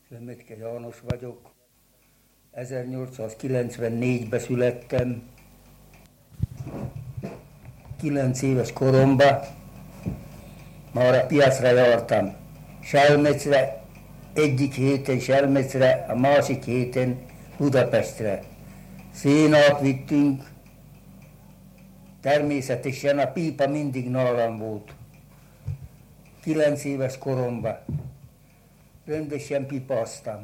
Lemetke János vagyok. 1894-ben születtem. 9 éves koromban már a piacra jártam. Selmecre, egyik héten Selmecre, a másik héten Budapestre. Szénát vittünk, természetesen a pípa mindig nálam volt. 9 éves koromban rendesen pipáztam,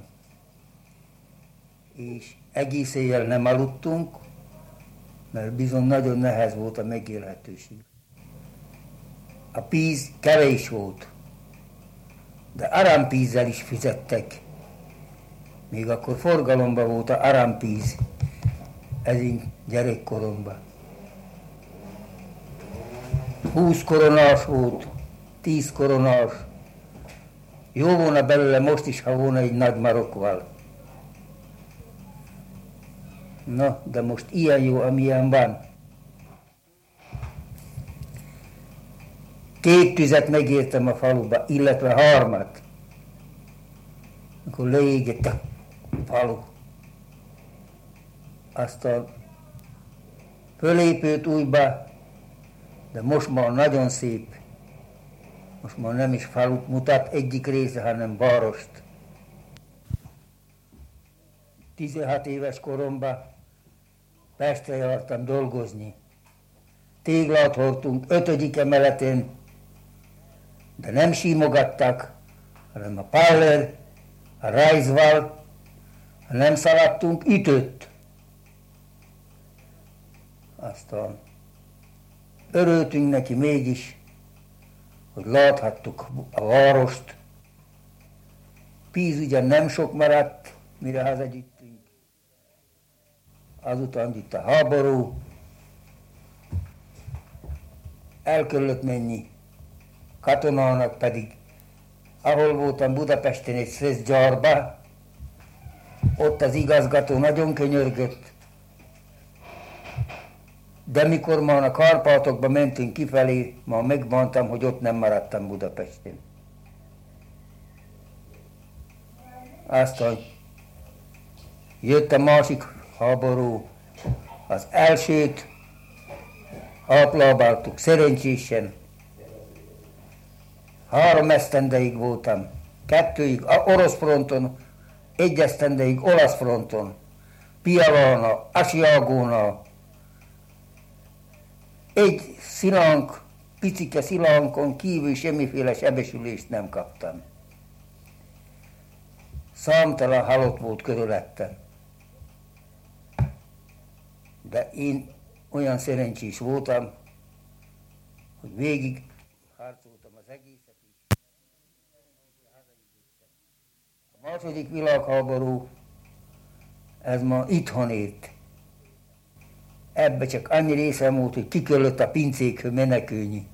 és egész éjjel nem aludtunk, mert bizony nagyon nehéz volt a megélhetőség. A pénz kevés volt, de árampénzzel is fizettek. Még akkor forgalomban volt a árampénz, ez én gyerekkoromban. 20 koronás volt, 10 koronás. Jó volna belőle most is, ha volna egy nagy marokval. Na, de most ilyen jó, amilyen van. 2 tüzet megértem a faluba, illetve 3. Akkor leégett a falu. Aztán fölépült újba, de most már nagyon szép. Most már nem is falut mutat egyik része, hanem várost. 16 éves koromban Pestre jártam dolgozni. Téglát hordtunk 5. emeletén, de nem simogattak, hanem a Paller, a Reiswald, ha nem szaladtunk, ütött. Aztán örültünk neki mégis, hogy láthattuk a várost. Pénz ugyan nem sok maradt, mire hazagyűjtünk. Azután itt a háború. El kellett menni katonának, pedig ahol voltam Budapesten egy szöszgyárba, ott az igazgató nagyon könyörgött. De mikor már a Kárpátokba mentünk kifelé, már megmondtam, hogy ott nem maradtam Budapesten. Aztán jött a másik háború, az elsőt átlábáltuk szerencsésen. 3 esztendeig voltam, 2 orosz fronton, 1 esztendeig olasz fronton, Pialana, Asiagóna. Egy szilánk, picike szilánkon kívül semmiféle sebesülést nem kaptam. Számtalan halott volt körülöttem. De én olyan szerencsés voltam, hogy végig harcoltam az egészet is. A második világháború, ez ma itthon ért. Ebbe csak annyi részem volt, hogy ki kellett a pincékhöz menekülni.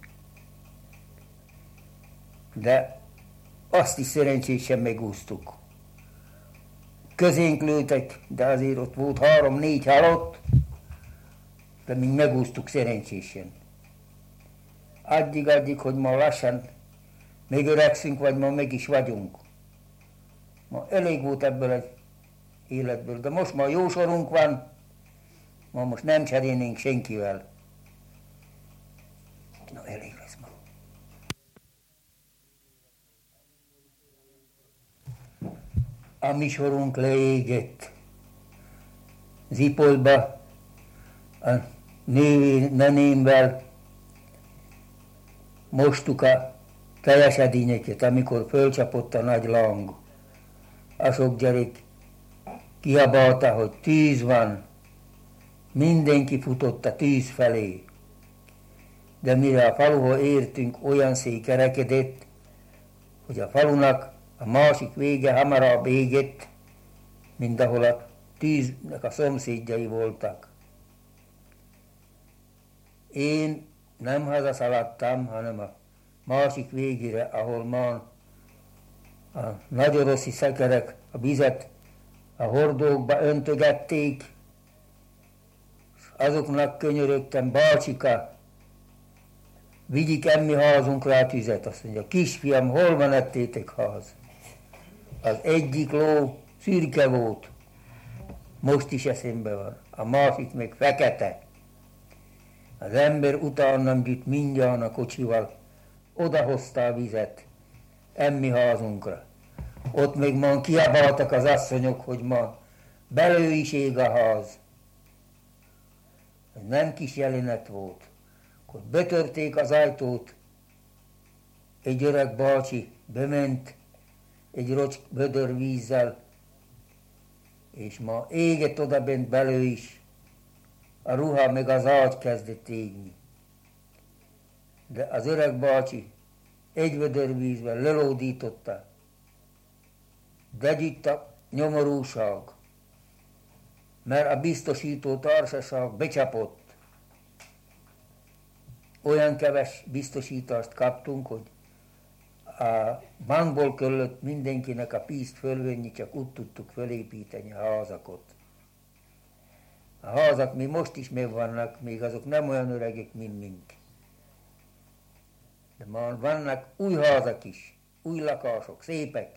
De azt is szerencsésen megúsztuk. Közénk lőttek, de azért ott volt 3-4 halott, de mi megúsztuk szerencsésen. Addig, hogy ma lassan megöregszünk, vagy ma meg is vagyunk. Ma elég volt ebből az életből, de most már jó sorunk van, ma most nem cserélnénk senkivel. Na, elég lesz ma. A mi sorunk leégett. Zipoltba a nenémvel mostuk a tejesedényeket, amikor fölcsapott a nagy lang. A sok gyerek kiabálta, hogy tűz van. Mindenki futott a tűz felé. De mire a faluhoz értünk, olyan szék kerekedett, hogy a falunak a másik vége hamarabb égett, mint ahol a tűznek a szomszédjai voltak. Én nem hazaszaladtam, hanem a másik végére, ahol már a nagyoroszi szekerek a vizet a hordókba öntögették, azoknak könyörögtem, bácsika, vigyik emmi házunkra a tüzet. Azt mondja, kisfiam, hol van ettétek ház? Az egyik ló szürke volt, most is eszembe van, a másik meg fekete. Az ember utána gyűjt mindjárt a kocsival, odahozta a vizet, emmi házunkra. Ott még ma kiabáltak az asszonyok, hogy ma belő is ég a ház. Ez nem kis jelenet volt. Akkor betörték az ajtót, egy öreg bácsi bement egy rocs vödör vízzel, és ma égett oda bent belő is. A ruha meg az ágy kezdett égni. De az öreg bácsi egy vödör vízvel lelódította, de gyűjt a nyomorúság, mert a biztosító társaság becsapott. Olyan keves biztosítást kaptunk, hogy a bankból kellett mindenkinek a pénzt fölvenni, csak úgy tudtuk fölépíteni a házakot. A házak még most is megvannak, még azok nem olyan öregek, mint mink. De már vannak új házak is, új lakások, szépek.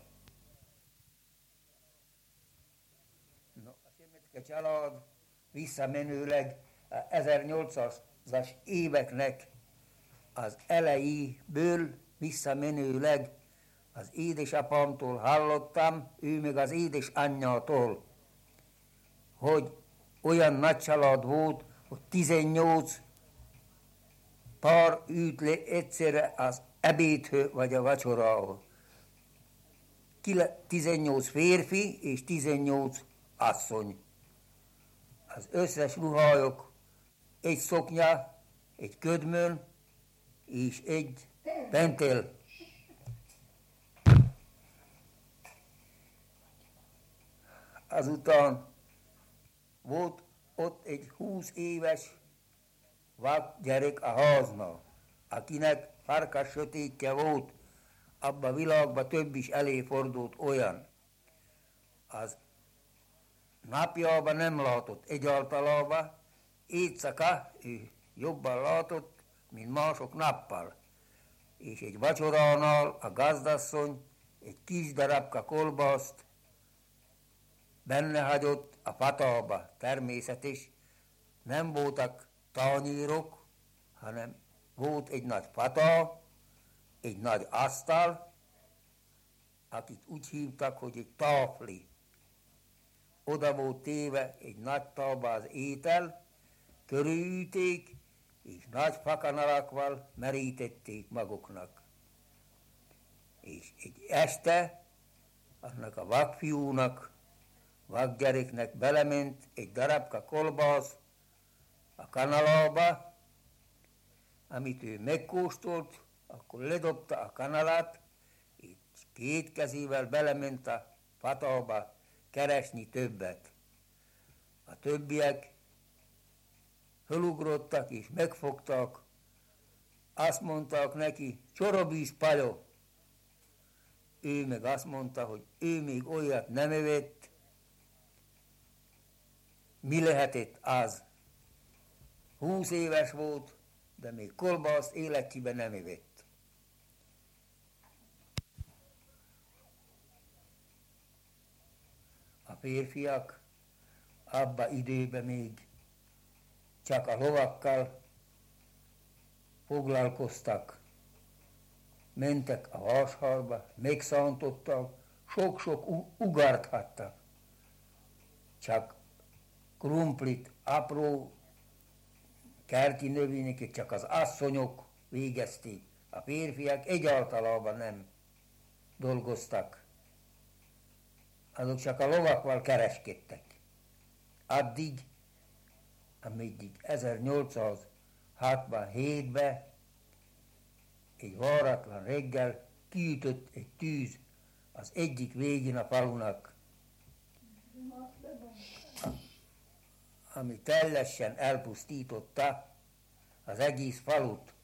No, a Semetke család visszamenőleg a 1800-as éveknek az elejéből visszamenőleg az édesapámtól hallottam, ő meg az édesanyjától, hogy olyan nagy család volt, hogy 18 pár ült le egyszerre az ebédhő vagy a vacsorához. 18 férfi és 18 asszony. Az összes ruhájuk egy szoknya, egy ködmön és egy pentel. Azután volt ott egy 20 éves vak gyerek a háznál, akinek farkas sötétje volt, abba a világban több is előfordult olyan. Az napjában nem látott egyáltalában, éjszaka ő jobban látott, mint mások nappal. És egy vacsoránál a gazdasszony egy kis darabka kolbászt benne hagyott a fatába. Természetes, nem voltak tányérok, hanem volt egy nagy fatá, egy nagy asztal, akit úgy hívtak, hogy egy tafli. Oda volt téve egy nagy tálba az étel, körülülték, és nagy fakanalakval merítették maguknak. És egy este annak a vakfiúnak, vakgyereknek belement egy darabka kolbász a kanalába, amit ő megkóstolt, akkor ledobta a kanalát, és két kezével belement a fatába keresni többet. A többiek fölugrottak és megfogtak, azt mondták neki, csorobíz paljó. Ő meg azt mondta, hogy ő még olyat nem evett. Mi lehetett az? 20 éves volt, de még kolbászt életében nem evett. A férfiak abba időben még csak a lovakkal foglalkoztak, mentek a vásárba, megszántottak, sok-sok ugart hattak. Csak krumplit, apró kerti növényeket csak az asszonyok végezték. A férfiak egyáltalában nem dolgoztak. Azok csak a lovakkal kereskedtek. Addig, ameddig 1867-ben egy váratlan reggel kiütött egy tűz az egyik végén a falunak, ami teljesen elpusztította az egész falut,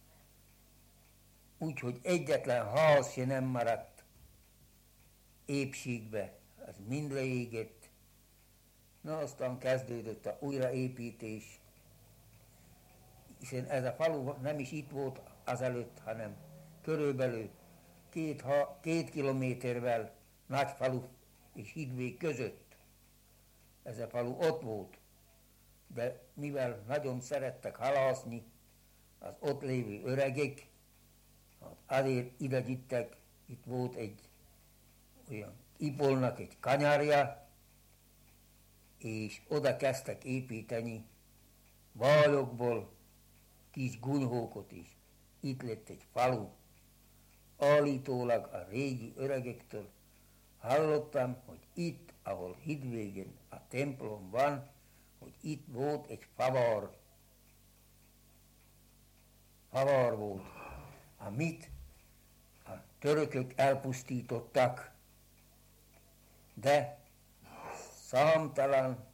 úgyhogy egyetlen ház se nem maradt épségbe, az mind leégett. Na, aztán kezdődött a újraépítés, hiszen ez a falu nem is itt volt azelőtt, hanem körülbelül két kilométervel Nagyfalu és Hidvég között. Ez a falu ott volt, de mivel nagyon szerettek halászni az ott lévő öregek, azért ide gyittek, itt volt egy olyan Ipolnak egy kanyarja, és oda kezdtek építeni vályokból kis gunyhókot is. Itt lett egy falu. Állítólag a régi öregektől hallottam, hogy itt, ahol Hidvégen a templom van, hogy itt volt egy favár. Favár volt, amit a törökök elpusztítottak, de számtalan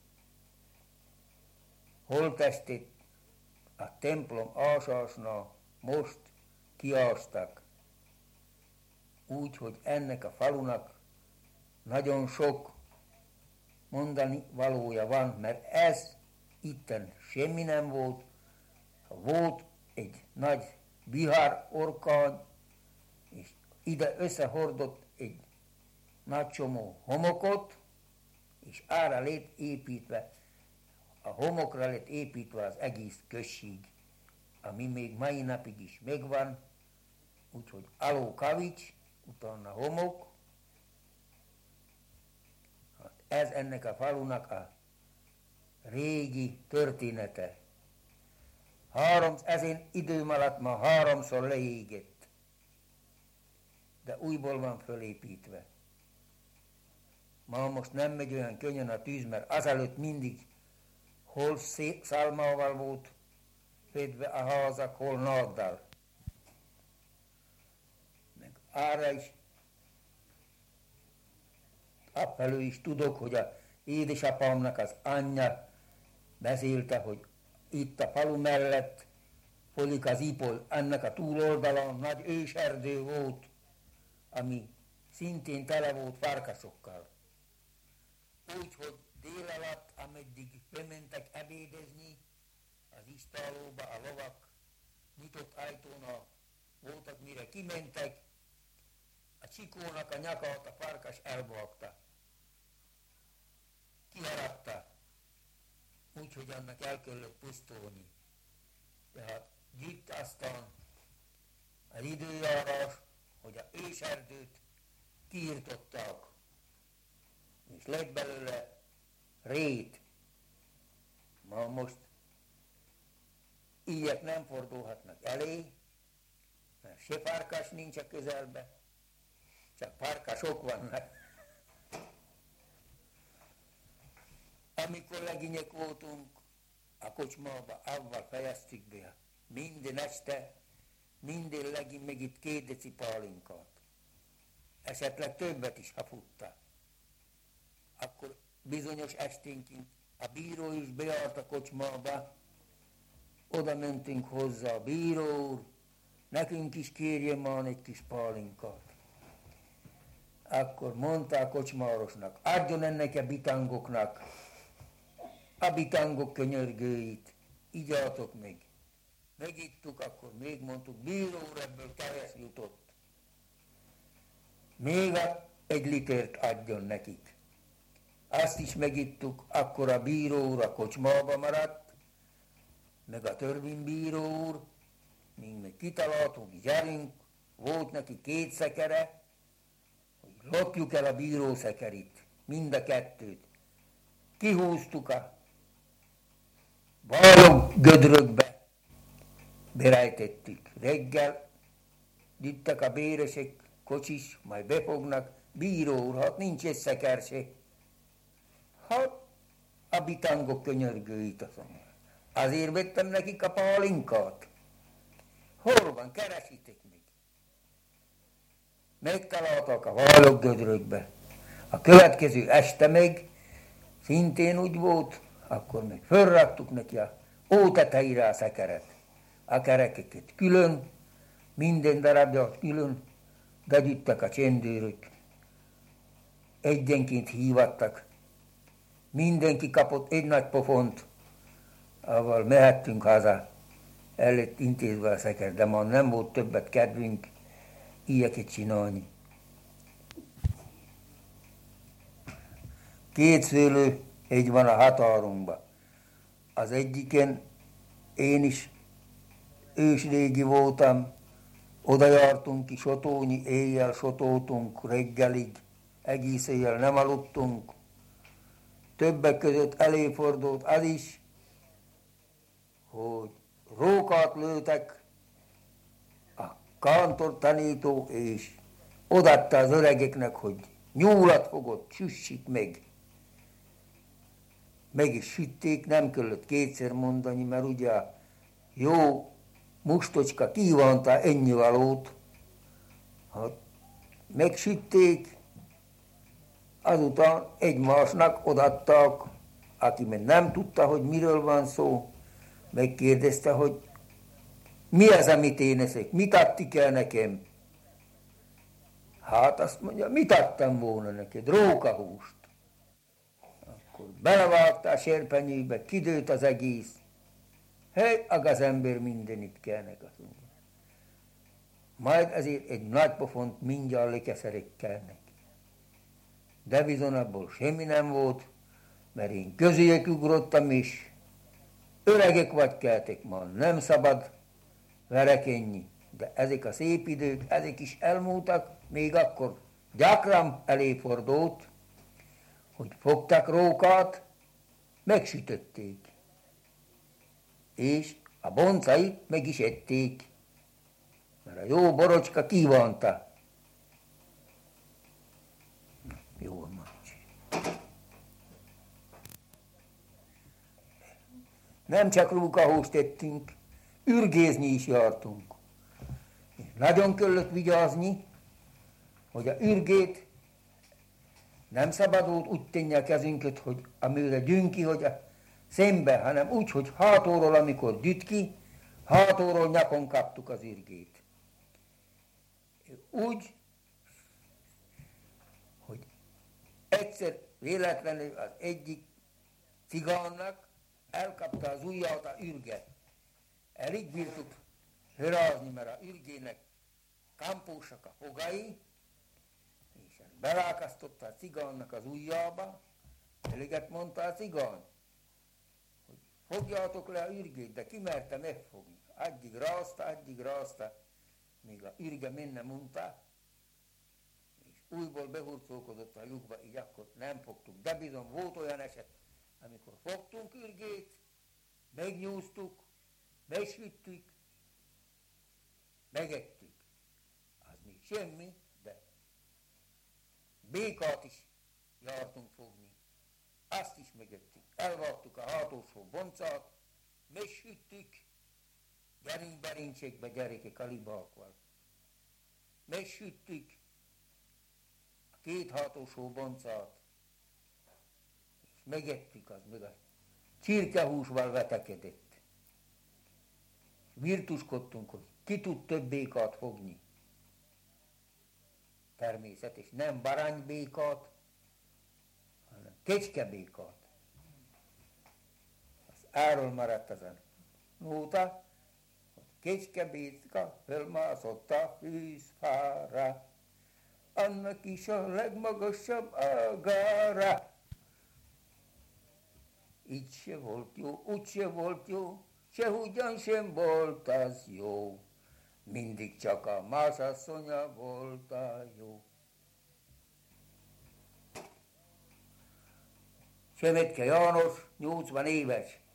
holttestet a templom ásásnál most kiástak. Úgy, hogy ennek a falunak nagyon sok mondani valója van, mert ez itten semmi nem volt. Volt egy nagy vihar, orkány, és ide összehordott egy nagy csomó homokot, és arra lett építve, a homokra lett építve az egész község, ami még mai napig is megvan, úgyhogy Aló Kavics, utána homok. Hát ez ennek a falunak a régi története. Ezen időm alatt ma 3-szor leégett, de újból van fölépítve. Ma most nem megy olyan könnyen a tűz, mert azelőtt mindig hol szálmával volt fedve a házak, hol náddal. Meg arra is, afelől is tudok, hogy a édesapámnak az anyja beszélte, hogy itt a falu mellett folyik az Ipol, annak a túloldalon nagy őserdő volt, ami szintén tele volt farkasokkal. Úgyhogy délalatt, ameddig bementek ebédezni, az istálóba a lovak nyitott ajtónál voltak, mire kimentek, a csikónak a nyakát a farkas elvágta. Kiharapta, úgyhogy annak el kellett pusztulni. Tehát gyűjt aztán az időjárás, hogy a őserdőt kiirtották, és lett belőle rét. Ma most ilyet nem fordulhatnak elé, mert se farkas nincs a közelben, csak farkasok vannak. Amikor leginyek voltunk, a kocsmába avval fejeztük be. Minden este, minden legin meg itt 2 deci pálinkát. Esetleg többet is, ha futta. Akkor bizonyos esténként a bíró is beállt a kocsmába, oda mentünk hozzá, a bíró úr, nekünk is kérjen már egy kis pálinkát. Akkor mondta a kocsmárosnak, adjon ennek a bitangoknak a bitangok könyörgőit, igyátok meg. Megittuk, akkor még mondtuk, bíró úr, ebből keves jutott. Még egy litert adjon nekik. Azt is megittuk, akkor a bíró úr a kocsmába maradt, meg a törvénybíró úr, míg meg kitaláltunk, gyerünk, volt neki 2 szekere, hogy lopjuk el a bíró szekerit, mind a 2-t. Kihúztuk a bálog gödrökbe, berejtettük. Reggel jöttek a béresek, kocsis, majd befognak, bíró úr, hát nincs egy szeker se. Hát a bitangok könyörgőit azon. Azért vettem nekik a pálinkát. Hol van, keresitek meg. Megtaláltak a váloggödrökbe. A következő este meg szintén úgy volt, akkor meg fölraktuk neki a ótetejére a szekeret. A kerekeket külön, minden darabját külön, begyüttek a csendőrök. Egyenként hívattak. Mindenki kapott egy nagy pofont, avval mehettünk haza. El lett intézve a szeker, de már nem volt többet kedvünk ilyeket csinálni. Két szőlő egy van a határunkban. Az egyiken én is ősrégi voltam, oda jártunk ki sotóni, éjjel sotoltunk reggelig, egész éjjel nem aludtunk. Többek között előfordult az is, hogy rókát lőtek a kántor tanító, és odaadta az öregeknek, hogy nyúlat fogott, süssik meg. Meg is sütték, nem kellett kétszer mondani, mert ugye jó mustocska kívánta ennivalót. Hát megsütték, azután egymásnak odaadták, aki még nem tudta, hogy miről van szó, megkérdezte, hogy mi az, amit én eszek, mit adtik el nekem? Hát azt mondja, mit adtam volna neked? Rókahúst. Akkor belevágta a serpenyőbe, kidőlt az egész. Hely, az ember mindenit kellnek, azt mondja. Majd azért egy nagy pofont mindjárt lekeszerek kellnek. De bizony abból semmi nem volt, mert én közéjük ugrottam is. Öregek vagy keltek, ma nem szabad verekedni. De ezek a szép idők, ezek is elmúltak, még akkor gyakran előfordult, hogy fogtak rókát, megsütötték. És a boncait meg is ették, mert a jó borocska kívánta. Jól mondja. Nem csak rókahúst ettünk, ürgézni is jártunk. Nagyon kellett vigyázni, hogy a ürgét nem szabadult úgy tenni a kezünket, hogy amire gyünk ki, hogy a szembe, hanem úgy, hogy hátulról, amikor düt ki, hátulról nyakon kaptuk az ürgét. Úgy, hogy egyszer véletlenül az egyik cigánnak elkapta az ujját a ürge. Elég bírtuk hörázni, mert a ürgének kampósak a fogai, és belákasztotta a cigánnak az ujjába, eleget mondta a cigán, hogy fogjátok le a ürgét, de ki merte megfogni. Addig rázta, míg a ürge menne mondta, és újból behurcolkodott a lyukba, így akkor nem fogtuk. De bizony volt olyan eset, amikor fogtunk ürgét, megnyúztuk, megsüttük, megettük. Az még semmi, de békát is jártunk fogni. Azt is megettük. Elvartuk a hátulsó boncát, megsüttük, gerincsekbe gyerekek a libákkal. Megsüttük a két hátulsó boncát, és megettük, az meg a csirkehúsval vetekedett. Virtuskodtunk, hogy ki tud több békát fogni. Természetes, nem baranybékát, hanem kecskebékát. Az áról maradt az a nóta, hogy kecskebéka fölmászott a fűzfára, annak is a legmagasabb ágára. Így se volt jó, úgy se volt jó, sehogyan sem volt az jó, mindig csak a másasszonya volt a jó. Semetke János, 80 éves,